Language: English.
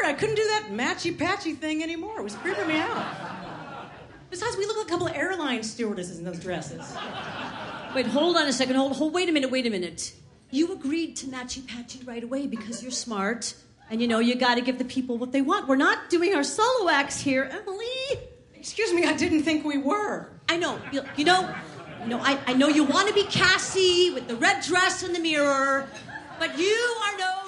I couldn't do that matchy-patchy thing anymore. It was creeping me out. Besides, we look like a couple of airline stewardesses in those dresses. Wait, hold on a second. Wait a minute. You agreed to matchy-patchy right away because you're smart. And, you got to give the people what they want. We're not doing our solo acts here, Emily. Excuse me, I didn't think we were. I know. I know you want to be Cassie with the red dress in the mirror, but you are no